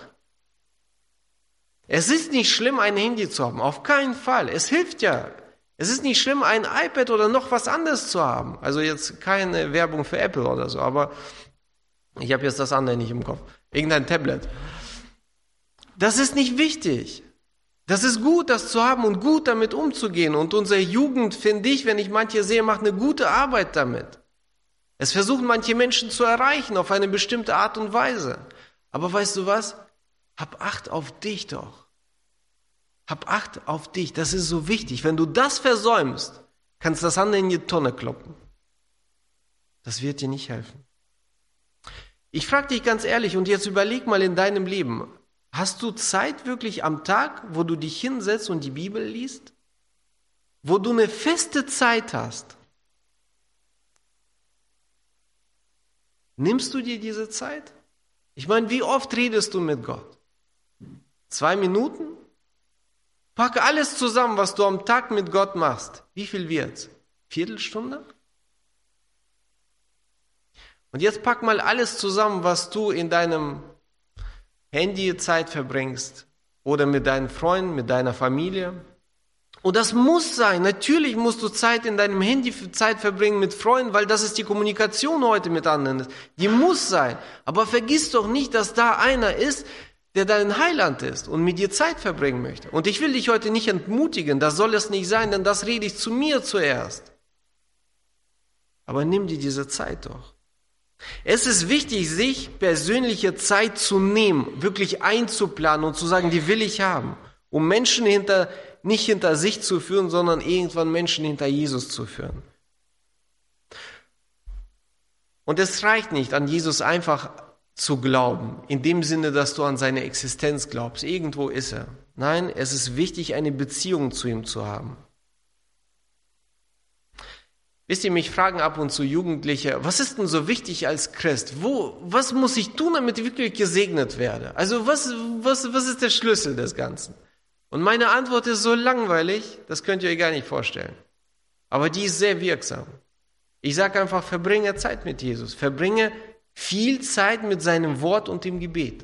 Speaker 1: Es ist nicht schlimm, ein Handy zu haben. Auf keinen Fall. Es hilft ja. Es ist nicht schlimm, ein iPad oder noch was anderes zu haben. Also jetzt keine Werbung für Apple oder so, aber ich habe jetzt das andere nicht im Kopf. Irgendein Tablet. Das ist nicht wichtig. Das ist gut, das zu haben und gut damit umzugehen. Und unsere Jugend, finde ich, wenn ich manche sehe, macht eine gute Arbeit damit. Es versuchen manche Menschen zu erreichen auf eine bestimmte Art und Weise. Aber weißt du was? Hab Acht auf dich doch. Hab Acht auf dich. Das ist so wichtig. Wenn du das versäumst, kannst du das andere in die Tonne kloppen. Das wird dir nicht helfen. Ich frage dich ganz ehrlich und jetzt überleg mal in deinem Leben, hast du Zeit wirklich am Tag, wo du dich hinsetzt und die Bibel liest? Wo du eine feste Zeit hast? Nimmst du dir diese Zeit? Ich meine, wie oft redest du mit Gott? 2 Minuten? Pack alles zusammen, was du am Tag mit Gott machst. Wie viel wird's? Viertelstunde? Und jetzt pack mal alles zusammen, was du in deinem Handy Zeit verbringst oder mit deinen Freunden, mit deiner Familie. Und das muss sein. Natürlich musst du Zeit in deinem Handy Zeit verbringen mit Freunden, weil das ist die Kommunikation heute mit anderen. Die muss sein. Aber vergiss doch nicht, dass da einer ist, der dein Heiland ist und mit dir Zeit verbringen möchte. Und ich will dich heute nicht entmutigen, das soll es nicht sein, denn das rede ich zu mir zuerst. Aber nimm dir diese Zeit doch. Es ist wichtig, sich persönliche Zeit zu nehmen, wirklich einzuplanen und zu sagen, die will ich haben, um Menschen nicht hinter sich zu führen, sondern irgendwann Menschen hinter Jesus zu führen. Und es reicht nicht, an Jesus einfach zu glauben, in dem Sinne, dass du an seine Existenz glaubst. Irgendwo ist er. Nein, es ist wichtig, eine Beziehung zu ihm zu haben. Wisst ihr, mich fragen ab und zu Jugendliche, was ist denn so wichtig als Christ? Was muss ich tun, damit ich wirklich gesegnet werde? Also was ist der Schlüssel des Ganzen? Und meine Antwort ist so langweilig, das könnt ihr euch gar nicht vorstellen. Aber die ist sehr wirksam. Ich sage einfach, verbringe Zeit mit Jesus. Verbringe viel Zeit mit seinem Wort und dem Gebet.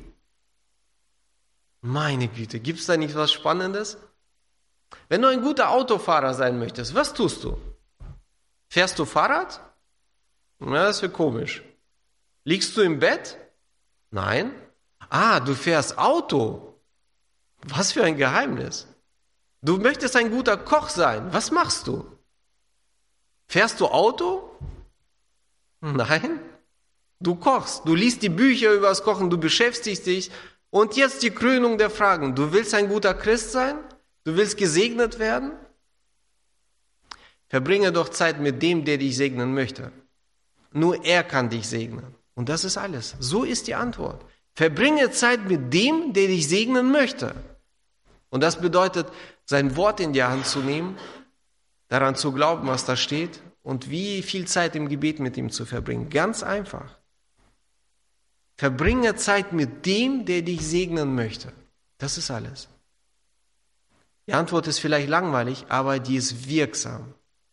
Speaker 1: Meine Güte, gibt es da nicht was Spannendes? Wenn du ein guter Autofahrer sein möchtest, was tust du? Fährst du Fahrrad? Na, das wäre komisch. Liegst du im Bett? Nein. Du fährst Auto. Was für ein Geheimnis. Du möchtest ein guter Koch sein. Was machst du? Fährst du Auto? Nein. Du kochst. Du liest die Bücher über das Kochen. Du beschäftigst dich. Und jetzt die Krönung der Fragen. Du willst ein guter Christ sein? Du willst gesegnet werden? Verbringe doch Zeit mit dem, der dich segnen möchte. Nur er kann dich segnen. Und das ist alles. So ist die Antwort. Verbringe Zeit mit dem, der dich segnen möchte. Und das bedeutet, sein Wort in die Hand zu nehmen, daran zu glauben, was da steht und wie viel Zeit im Gebet mit ihm zu verbringen. Ganz einfach. Verbringe Zeit mit dem, der dich segnen möchte. Das ist alles. Die Antwort ist vielleicht langweilig, aber die ist wirksam.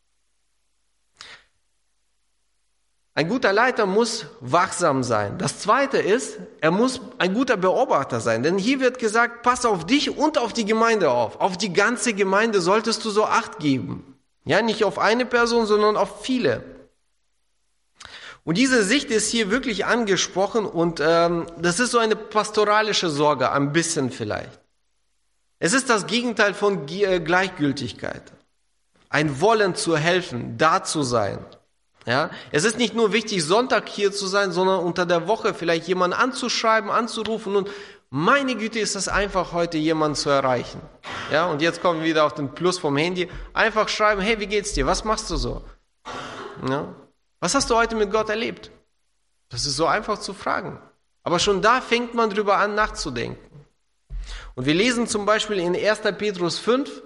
Speaker 1: Ein guter Leiter muss wachsam sein. Das Zweite ist, er muss ein guter Beobachter sein. Denn hier wird gesagt, pass auf dich und auf die Gemeinde auf. Auf die ganze Gemeinde solltest du so Acht geben. Ja, nicht auf eine Person, sondern auf viele. Und diese Sicht ist hier wirklich angesprochen und das ist so eine pastoralische Sorge, ein bisschen vielleicht. Es ist das Gegenteil von Gleichgültigkeit. Ein Wollen zu helfen, da zu sein. Ja, es ist nicht nur wichtig, Sonntag hier zu sein, sondern unter der Woche vielleicht jemanden anzuschreiben, anzurufen und meine Güte, ist das einfach heute, jemanden zu erreichen. Ja, und jetzt kommen wir wieder auf den Plus vom Handy. Einfach schreiben, hey, wie geht's dir? Was machst du so? Ja, was hast du heute mit Gott erlebt? Das ist so einfach zu fragen. Aber schon da fängt man drüber an, nachzudenken. Und wir lesen zum Beispiel in 1. Petrus 5,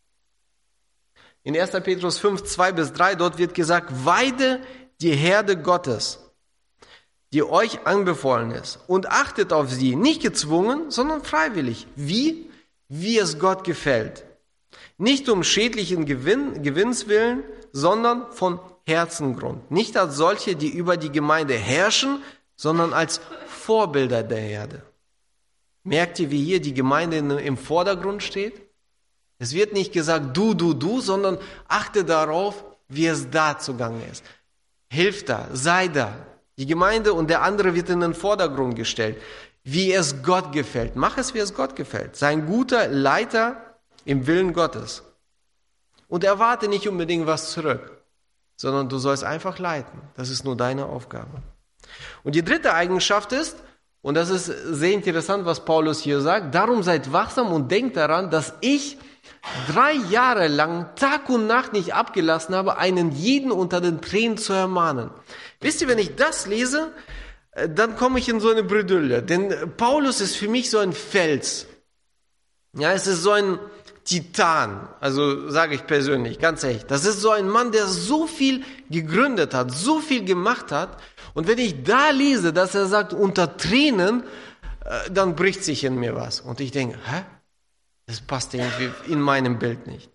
Speaker 1: 2-3, dort wird gesagt, weide die Herde Gottes, die euch anbefohlen ist, und achtet auf sie, nicht gezwungen, sondern freiwillig, wie es Gott gefällt. Nicht um schädlichen Gewinns willen, sondern von Herzengrund. Nicht als solche, die über die Gemeinde herrschen, sondern als Vorbilder der Herde. Merkt ihr, wie hier die Gemeinde im Vordergrund steht? Es wird nicht gesagt, du, sondern achte darauf, wie es da zugange ist. Hilf da, sei da. Die Gemeinde und der andere wird in den Vordergrund gestellt. Wie es Gott gefällt. Mach es, wie es Gott gefällt. Sei ein guter Leiter im Willen Gottes. Und erwarte nicht unbedingt was zurück, sondern du sollst einfach leiten. Das ist nur deine Aufgabe. Und die dritte Eigenschaft ist, und das ist sehr interessant, was Paulus hier sagt, darum seid wachsam und denkt daran, dass ich 3 Jahre lang Tag und Nacht nicht abgelassen habe, einen jeden unter den Tränen zu ermahnen. Wisst ihr, wenn ich das lese, dann komme ich in so eine Bredouille. Denn Paulus ist für mich so ein Fels. Ja, es ist so ein Titan, also sage ich persönlich, ganz ehrlich. Das ist so ein Mann, der so viel gegründet hat, so viel gemacht hat. Und wenn ich da lese, dass er sagt, unter Tränen, dann bricht sich in mir was. Und ich denke, das passt irgendwie in meinem Bild nicht.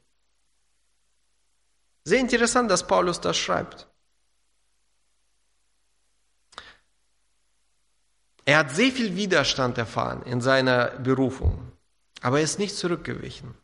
Speaker 1: Sehr interessant, dass Paulus das schreibt. Er hat sehr viel Widerstand erfahren in seiner Berufung, aber er ist nicht zurückgewichen.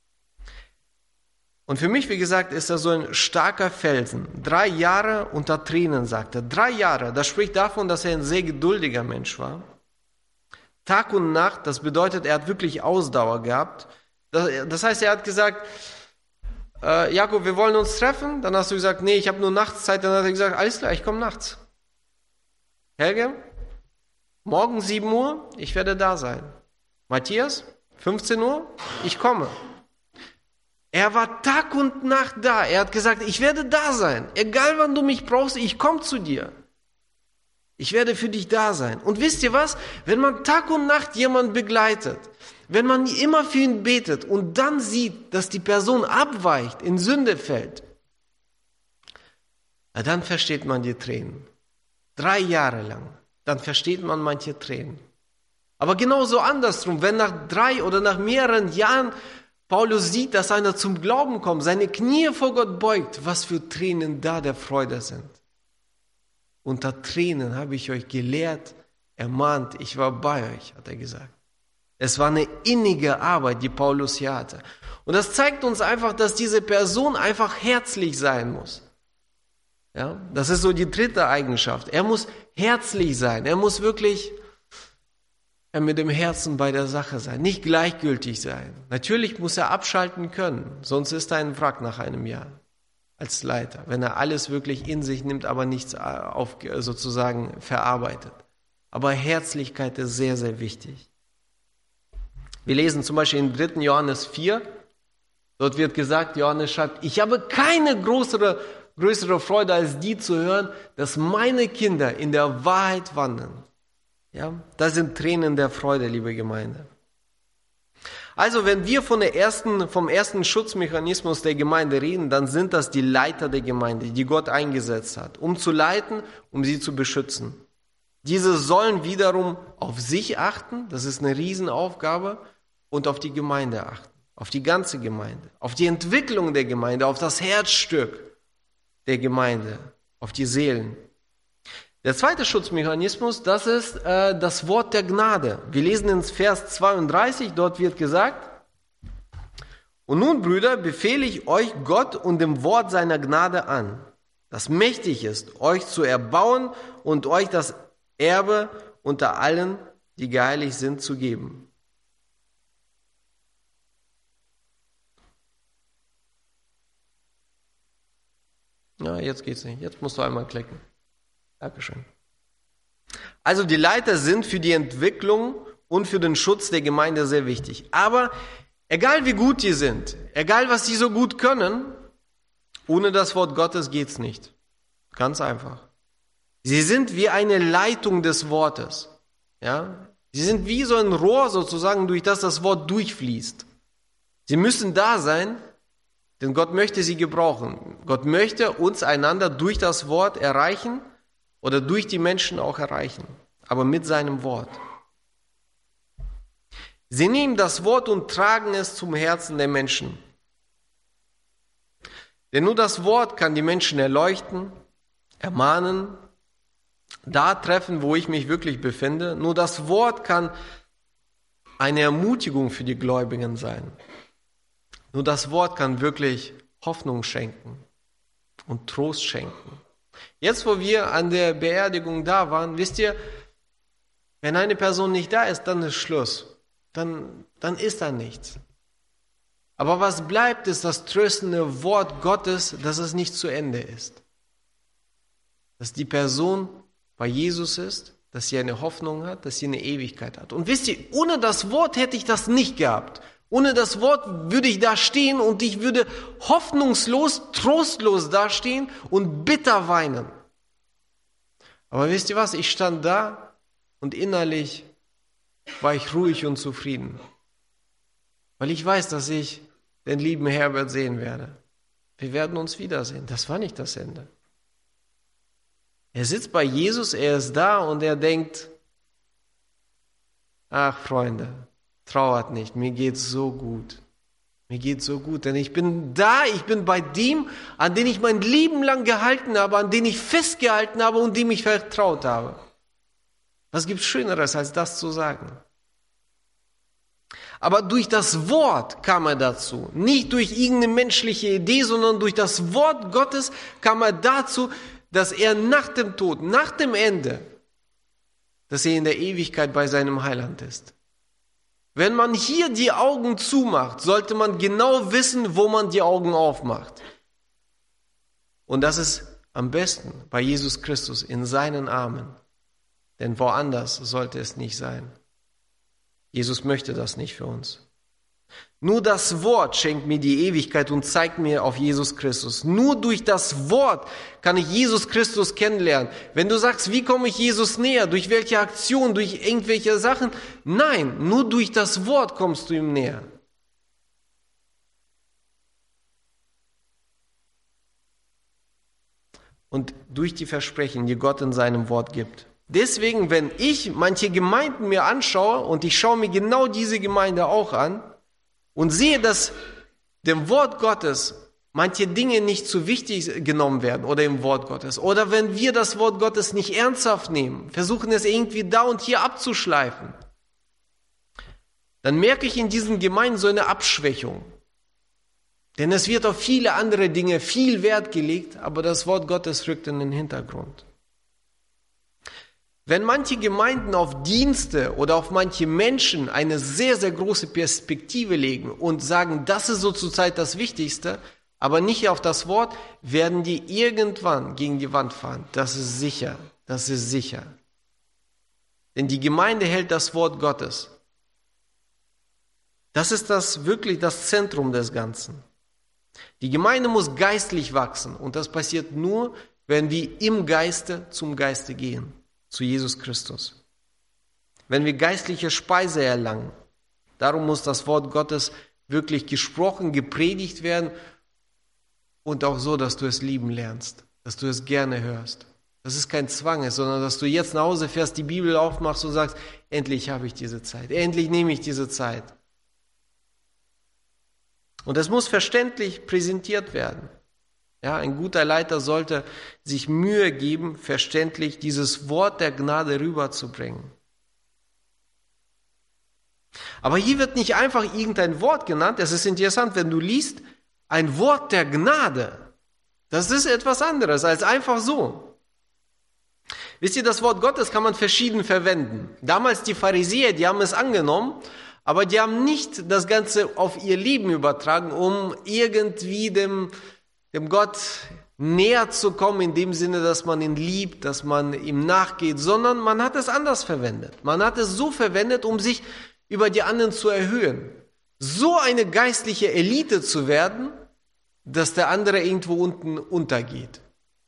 Speaker 1: Und für mich, wie gesagt, ist er so ein starker Felsen. 3 Jahre unter Tränen, sagt er. 3 Jahre, das spricht davon, dass er ein sehr geduldiger Mensch war. Tag und Nacht, das bedeutet, er hat wirklich Ausdauer gehabt. Das heißt, er hat gesagt, Jakob, wir wollen uns treffen. Dann hast du gesagt, nee, ich habe nur Nachtszeit. Dann hat er gesagt, alles klar, ich komme nachts. Helge, morgen 7 Uhr, ich werde da sein. Matthias, 15 Uhr, ich komme. Er war Tag und Nacht da. Er hat gesagt, ich werde da sein. Egal wann du mich brauchst, ich komme zu dir. Ich werde für dich da sein. Und wisst ihr was? Wenn man Tag und Nacht jemanden begleitet, wenn man immer für ihn betet und dann sieht, dass die Person abweicht, in Sünde fällt, dann versteht man die Tränen. 3 Jahre lang. Dann versteht man manche Tränen. Aber genauso andersrum, wenn nach 3 oder nach mehreren Jahren Paulus sieht, dass einer zum Glauben kommt, seine Knie vor Gott beugt, was für Tränen da der Freude sind. Unter Tränen habe ich euch gelehrt, ermahnt, ich war bei euch, hat er gesagt. Es war eine innige Arbeit, die Paulus hier hatte. Und das zeigt uns einfach, dass diese Person einfach herzlich sein muss. Ja, das ist so die 3. Eigenschaft. Er muss herzlich sein. Er muss wirklich mit dem Herzen bei der Sache sein, nicht gleichgültig sein. Natürlich muss er abschalten können, sonst ist er ein Wrack nach einem Jahr als Leiter, wenn er alles wirklich in sich nimmt, aber nichts sozusagen verarbeitet. Aber Herzlichkeit ist sehr, sehr wichtig. Wir lesen zum Beispiel in 3. Johannes 4, dort wird gesagt, Johannes schreibt, ich habe keine größere Freude als die zu hören, dass meine Kinder in der Wahrheit wandeln. Ja, das sind Tränen der Freude, liebe Gemeinde. Also, wenn wir vom ersten Schutzmechanismus der Gemeinde reden, dann sind das die Leiter der Gemeinde, die Gott eingesetzt hat, um zu leiten, um sie zu beschützen. Diese sollen wiederum auf sich achten, das ist eine Riesenaufgabe, und auf die Gemeinde achten, auf die ganze Gemeinde, auf die Entwicklung der Gemeinde, auf das Herzstück der Gemeinde, auf die Seelen. Der zweite Schutzmechanismus, das ist das Wort der Gnade. Wir lesen in Vers 32, dort wird gesagt, und nun, Brüder, befehle ich euch Gott und dem Wort seiner Gnade an, das mächtig ist, euch zu erbauen und euch das Erbe unter allen, die geheiligt sind, zu geben. Ja, jetzt geht's nicht. Jetzt musst du einmal klicken. Dankeschön. Also die Leiter sind für die Entwicklung und für den Schutz der Gemeinde sehr wichtig. Aber egal wie gut die sind, egal was sie so gut können, ohne das Wort Gottes geht's nicht. Ganz einfach. Sie sind wie eine Leitung des Wortes. Ja? Sie sind wie so ein Rohr sozusagen, durch das das Wort durchfließt. Sie müssen da sein, denn Gott möchte sie gebrauchen. Gott möchte uns einander durch das Wort erreichen oder durch die Menschen auch erreichen, aber mit seinem Wort. Sie nehmen das Wort und tragen es zum Herzen der Menschen. Denn nur das Wort kann die Menschen erleuchten, ermahnen, da treffen, wo ich mich wirklich befinde. Nur das Wort kann eine Ermutigung für die Gläubigen sein. Nur das Wort kann wirklich Hoffnung schenken und Trost schenken. Jetzt, wo wir an der Beerdigung da waren, wisst ihr, wenn eine Person nicht da ist, dann ist Schluss. Dann ist da nichts. Aber was bleibt, ist das tröstende Wort Gottes, dass es nicht zu Ende ist. Dass die Person bei Jesus ist, dass sie eine Hoffnung hat, dass sie eine Ewigkeit hat. Und wisst ihr, ohne das Wort hätte ich das nicht gehabt. Ohne das Wort würde ich da stehen und ich würde hoffnungslos, trostlos dastehen und bitter weinen. Aber wisst ihr was, ich stand da und innerlich war ich ruhig und zufrieden. Weil ich weiß, dass ich den lieben Herbert sehen werde. Wir werden uns wiedersehen. Das war nicht das Ende. Er sitzt bei Jesus, er ist da und er denkt, ach Freunde, trauert nicht, mir geht's so gut. Mir geht's so gut, denn ich bin da, ich bin bei dem, an den ich mein Leben lang gehalten habe, an den ich festgehalten habe und dem ich vertraut habe. Was gibt's Schöneres, als das zu sagen? Aber durch das Wort kam er dazu. Nicht durch irgendeine menschliche Idee, sondern durch das Wort Gottes kam er dazu, dass er nach dem Tod, nach dem Ende, dass er in der Ewigkeit bei seinem Heiland ist. Wenn man hier die Augen zumacht, sollte man genau wissen, wo man die Augen aufmacht. Und das ist am besten bei Jesus Christus in seinen Armen. Denn woanders sollte es nicht sein. Jesus möchte das nicht für uns. Nur das Wort schenkt mir die Ewigkeit und zeigt mir auf Jesus Christus. Nur durch das Wort kann ich Jesus Christus kennenlernen. Wenn du sagst, wie komme ich Jesus näher? Durch welche Aktion? Durch irgendwelche Sachen? Nein, nur durch das Wort kommst du ihm näher. Und durch die Versprechen, die Gott in seinem Wort gibt. Deswegen, wenn ich manche Gemeinden mir anschaue und ich schaue mir genau diese Gemeinde auch an, und sehe, dass dem Wort Gottes manche Dinge nicht zu wichtig genommen werden oder im Wort Gottes. Oder wenn wir das Wort Gottes nicht ernsthaft nehmen, versuchen es irgendwie da und hier abzuschleifen, dann merke ich in diesen Gemeinden so eine Abschwächung. Denn es wird auf viele andere Dinge viel Wert gelegt, aber das Wort Gottes rückt in den Hintergrund. Wenn manche Gemeinden auf Dienste oder auf manche Menschen eine sehr, sehr große Perspektive legen und sagen, das ist so zurzeit das Wichtigste, aber nicht auf das Wort, werden die irgendwann gegen die Wand fahren. Das ist sicher, das ist sicher. Denn die Gemeinde hält das Wort Gottes. Das ist wirklich das Zentrum des Ganzen. Die Gemeinde muss geistlich wachsen und das passiert nur, wenn wir im Geiste zum Geiste gehen. Zu Jesus Christus. Wenn wir geistliche Speise erlangen, darum muss das Wort Gottes wirklich gesprochen, gepredigt werden und auch so, dass du es lieben lernst, dass du es gerne hörst. Dass es kein Zwang ist, sondern dass du jetzt nach Hause fährst, die Bibel aufmachst und sagst, endlich habe ich diese Zeit, endlich nehme ich diese Zeit. Und es muss verständlich präsentiert werden. Ja, ein guter Leiter sollte sich Mühe geben, verständlich dieses Wort der Gnade rüberzubringen. Aber hier wird nicht einfach irgendein Wort genannt. Es ist interessant, wenn du liest, ein Wort der Gnade. Das ist etwas anderes als einfach so. Wisst ihr, das Wort Gottes kann man verschieden verwenden. Damals die Pharisäer, die haben es angenommen, aber die haben nicht das Ganze auf ihr Leben übertragen, um irgendwie dem Gott näher zu kommen, in dem Sinne, dass man ihn liebt, dass man ihm nachgeht, sondern man hat es anders verwendet. Man hat es so verwendet, um sich über die anderen zu erhöhen. So eine geistliche Elite zu werden, dass der andere irgendwo unten untergeht.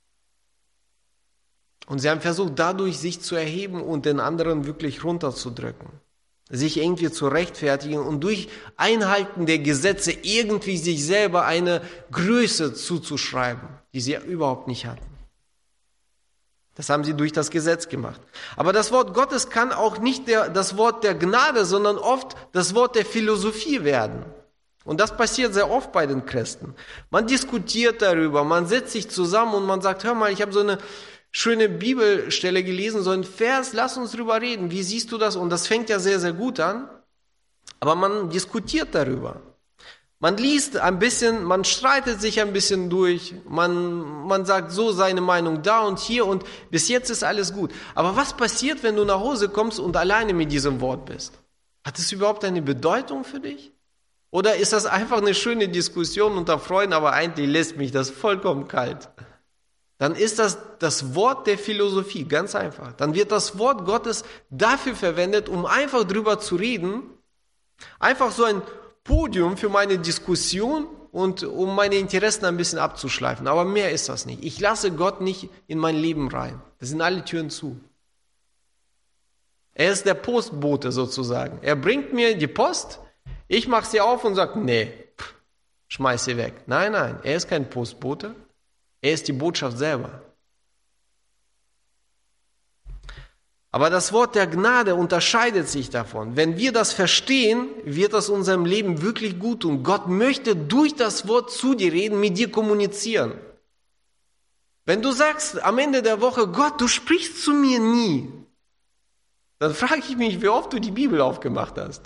Speaker 1: Und sie haben versucht, dadurch sich zu erheben und den anderen wirklich runterzudrücken. Sich irgendwie zu rechtfertigen und durch Einhalten der Gesetze irgendwie sich selber eine Größe zuzuschreiben, die sie überhaupt nicht hatten. Das haben sie durch das Gesetz gemacht. Aber das Wort Gottes kann auch nicht das Wort der Gnade, sondern oft das Wort der Philosophie werden. Und das passiert sehr oft bei den Christen. Man diskutiert darüber, man setzt sich zusammen und man sagt, hör mal, ich habe so eine schöne Bibelstelle gelesen, so ein Vers, lass uns drüber reden. Wie siehst du das? Und das fängt ja sehr, sehr gut an. Aber man diskutiert darüber. Man liest ein bisschen, man streitet sich ein bisschen durch. Man sagt so seine Meinung da und hier und bis jetzt ist alles gut. Aber was passiert, wenn du nach Hause kommst und alleine mit diesem Wort bist? Hat es überhaupt eine Bedeutung für dich? Oder ist das einfach eine schöne Diskussion unter Freunden, aber eigentlich lässt mich das vollkommen kalt? Dann ist das Wort der Philosophie, ganz einfach. Dann wird das Wort Gottes dafür verwendet, um einfach drüber zu reden, einfach so ein Podium für meine Diskussion und um meine Interessen ein bisschen abzuschleifen. Aber mehr ist das nicht. Ich lasse Gott nicht in mein Leben rein. Da sind alle Türen zu. Er ist der Postbote sozusagen. Er bringt mir die Post, ich mache sie auf und sage, nee, schmeiß sie weg. Nein, nein, er ist kein Postbote. Er ist die Botschaft selber. Aber das Wort der Gnade unterscheidet sich davon. Wenn wir das verstehen, wird das unserem Leben wirklich gut tun. Gott möchte durch das Wort zu dir reden, mit dir kommunizieren. Wenn du sagst am Ende der Woche, Gott, du sprichst zu mir nie, dann frage ich mich, wie oft du die Bibel aufgemacht hast.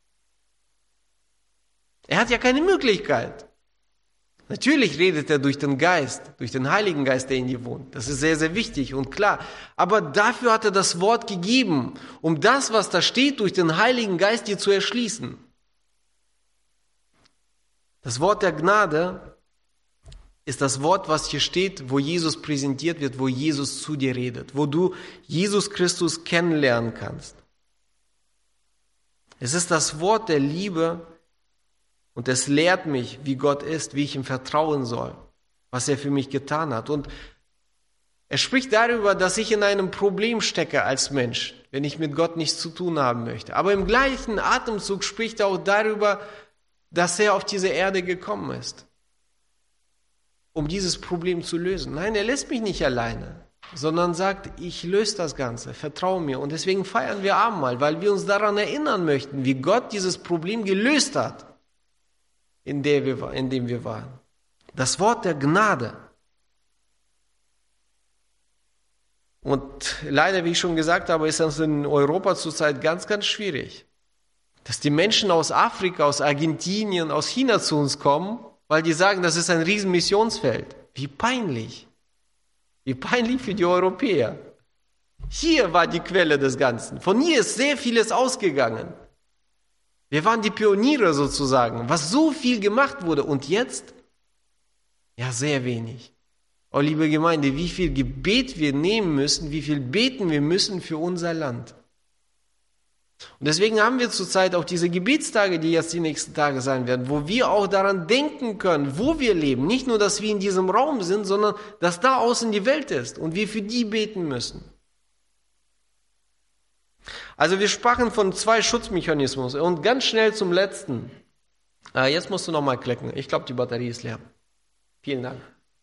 Speaker 1: Er hat ja keine Möglichkeit. Natürlich redet er durch den Geist, durch den Heiligen Geist, der in dir wohnt. Das ist sehr, sehr wichtig und klar. Aber dafür hat er das Wort gegeben, um das, was da steht, durch den Heiligen Geist dir zu erschließen. Das Wort der Gnade ist das Wort, was hier steht, wo Jesus präsentiert wird, wo Jesus zu dir redet, wo du Jesus Christus kennenlernen kannst. Es ist das Wort der Liebe und es lehrt mich, wie Gott ist, wie ich ihm vertrauen soll, was er für mich getan hat. Und er spricht darüber, dass ich in einem Problem stecke als Mensch, wenn ich mit Gott nichts zu tun haben möchte. Aber im gleichen Atemzug spricht er auch darüber, dass er auf diese Erde gekommen ist, um dieses Problem zu lösen. Nein, er lässt mich nicht alleine, sondern sagt, ich löse das Ganze, vertraue mir. Und deswegen feiern wir Abendmahl, weil wir uns daran erinnern möchten, wie Gott dieses Problem gelöst hat, in dem wir waren. Das Wort der Gnade. Und leider, wie ich schon gesagt habe, ist das in Europa zurzeit ganz, ganz schwierig. Dass die Menschen aus Afrika, aus Argentinien, aus China zu uns kommen, weil die sagen, das ist ein riesen Missionsfeld. Wie peinlich. Wie peinlich für die Europäer. Hier war die Quelle des Ganzen. Von hier ist sehr vieles ausgegangen. Wir waren die Pioniere sozusagen, was so viel gemacht wurde. Und jetzt? Ja, sehr wenig. Oh, liebe Gemeinde, wie viel Gebet wir nehmen müssen, wie viel beten wir müssen für unser Land. Und deswegen haben wir zurzeit auch diese Gebetstage, die jetzt die nächsten Tage sein werden, wo wir auch daran denken können, wo wir leben. Nicht nur, dass wir in diesem Raum sind, sondern dass da außen die Welt ist und wir für die beten müssen. Also wir sprachen von 2 Schutzmechanismen und ganz schnell zum letzten. Jetzt musst du nochmal klicken. Ich glaube, die Batterie ist leer. Vielen Dank.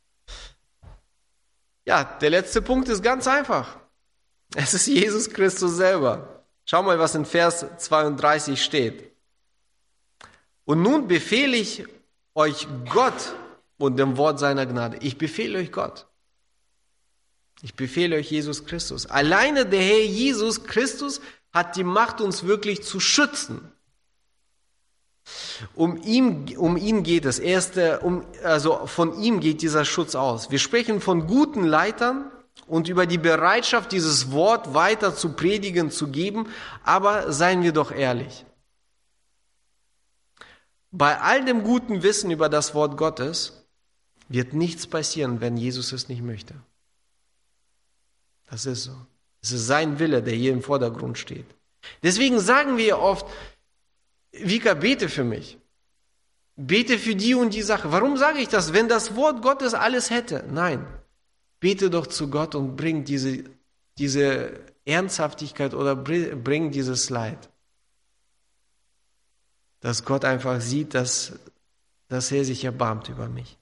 Speaker 1: Ja, der letzte Punkt ist ganz einfach. Es ist Jesus Christus selber. Schau mal, was in Vers 32 steht. Und nun befehle ich euch Gott und dem Wort seiner Gnade. Ich befehle euch Gott. Ich befehle euch Jesus Christus. Alleine der Herr Jesus Christus hat die Macht, uns wirklich zu schützen. Um ihn geht es. Also von ihm geht dieser Schutz aus. Wir sprechen von guten Leitern und über die Bereitschaft, dieses Wort weiter zu predigen, zu geben. Aber seien wir doch ehrlich. Bei all dem guten Wissen über das Wort Gottes wird nichts passieren, wenn Jesus es nicht möchte. Das ist so. Es ist sein Wille, der hier im Vordergrund steht. Deswegen sagen wir oft, Vika, bete für mich. Bete für die und die Sache. Warum sage ich das? Wenn das Wort Gottes alles hätte. Nein. Bete doch zu Gott und bring diese Ernsthaftigkeit oder bring dieses Leid. Dass Gott einfach sieht, dass er sich erbarmt über mich.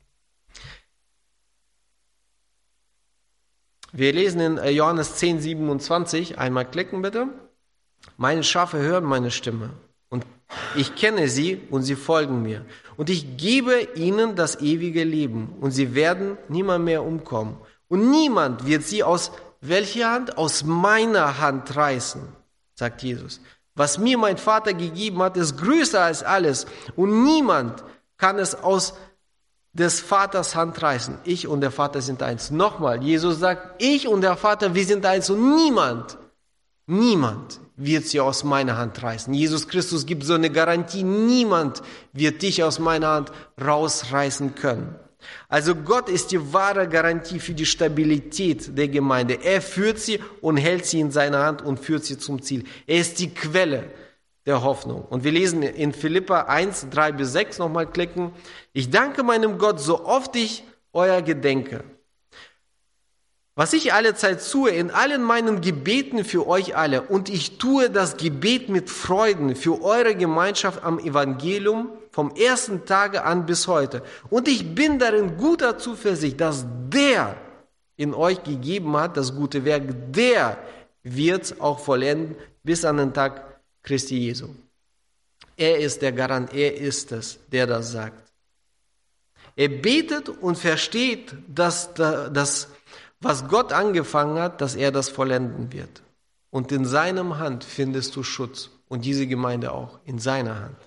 Speaker 1: Wir lesen in Johannes 10, 27, einmal klicken bitte. Meine Schafe hören meine Stimme und ich kenne sie und sie folgen mir. Und ich gebe ihnen das ewige Leben und sie werden niemand mehr umkommen. Und niemand wird sie aus welcher Hand? Aus meiner Hand reißen, sagt Jesus. Was mir mein Vater gegeben hat, ist größer als alles und niemand kann es aus des Vaters Hand reißen. Ich und der Vater sind eins. Nochmal, Jesus sagt, ich und der Vater, wir sind eins und niemand wird sie aus meiner Hand reißen. Jesus Christus gibt so eine Garantie, niemand wird dich aus meiner Hand rausreißen können. Also Gott ist die wahre Garantie für die Stabilität der Gemeinde. Er führt sie und hält sie in seiner Hand und führt sie zum Ziel. Er ist die Quelle der Hoffnung. Und wir lesen in Philipper 1, 3-6 nochmal klicken. Ich danke meinem Gott, so oft ich euer gedenke. Was ich alle Zeit tue, in allen meinen Gebeten für euch alle. Und ich tue das Gebet mit Freuden für eure Gemeinschaft am Evangelium vom ersten Tage an bis heute. Und ich bin darin guter Zuversicht, dass der in euch gegeben hat, das gute Werk, der wird es auch vollenden bis an den Tag Christi Jesu. Er ist der Garant, er ist es, der das sagt. Er betet und versteht, dass das, was Gott angefangen hat, dass er das vollenden wird. Und in seiner Hand findest du Schutz. Und diese Gemeinde auch, in seiner Hand.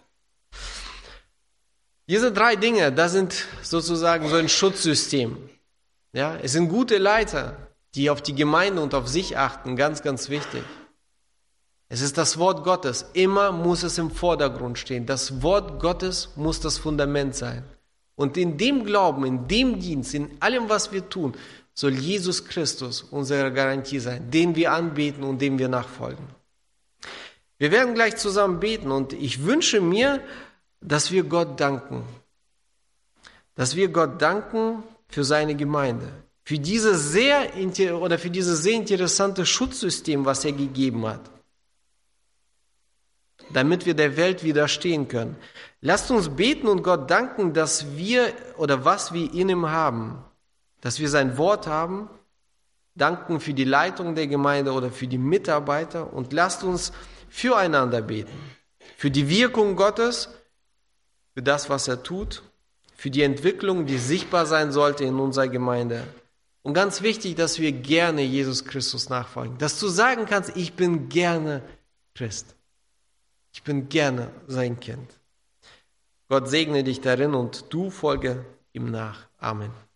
Speaker 1: Diese 3 Dinge, das sind sozusagen so ein Schutzsystem. Ja, es sind gute Leiter, die auf die Gemeinde und auf sich achten, ganz, ganz wichtig. Es ist das Wort Gottes. Immer muss es im Vordergrund stehen. Das Wort Gottes muss das Fundament sein. Und in dem Glauben, in dem Dienst, in allem, was wir tun, soll Jesus Christus unsere Garantie sein, den wir anbeten und dem wir nachfolgen. Wir werden gleich zusammen beten und ich wünsche mir, dass wir Gott danken. Dass wir Gott danken für seine Gemeinde. Für dieses sehr interessante Schutzsystem, was er gegeben hat. Damit wir der Welt widerstehen können. Lasst uns beten und Gott danken, dass wir oder was wir in ihm haben. Dass wir sein Wort haben. Danken für die Leitung der Gemeinde oder für die Mitarbeiter. Und lasst uns füreinander beten. Für die Wirkung Gottes, für das, was er tut. Für die Entwicklung, die sichtbar sein sollte in unserer Gemeinde. Und ganz wichtig, dass wir gerne Jesus Christus nachfolgen. Dass du sagen kannst, ich bin gerne Christ. Ich bin gerne sein Kind. Gott segne dich darin und du folge ihm nach. Amen.